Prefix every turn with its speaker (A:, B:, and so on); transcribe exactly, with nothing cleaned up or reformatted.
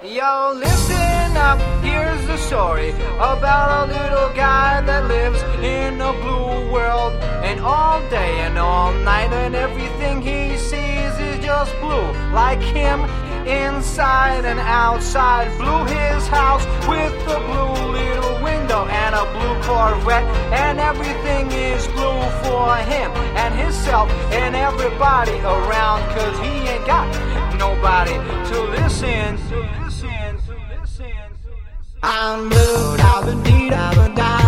A: Yo, listen up, here's the story about a little guy that lives in a blue world. And all day and all night and everything he sees is just blue. Like him, inside and outside. Blue his house with a blue little window and a blue Corvette. And everything is blue for him and himself and everybody around. Cause he ain't got nobody to listen to. I'm blue, I've been deed, I've been died.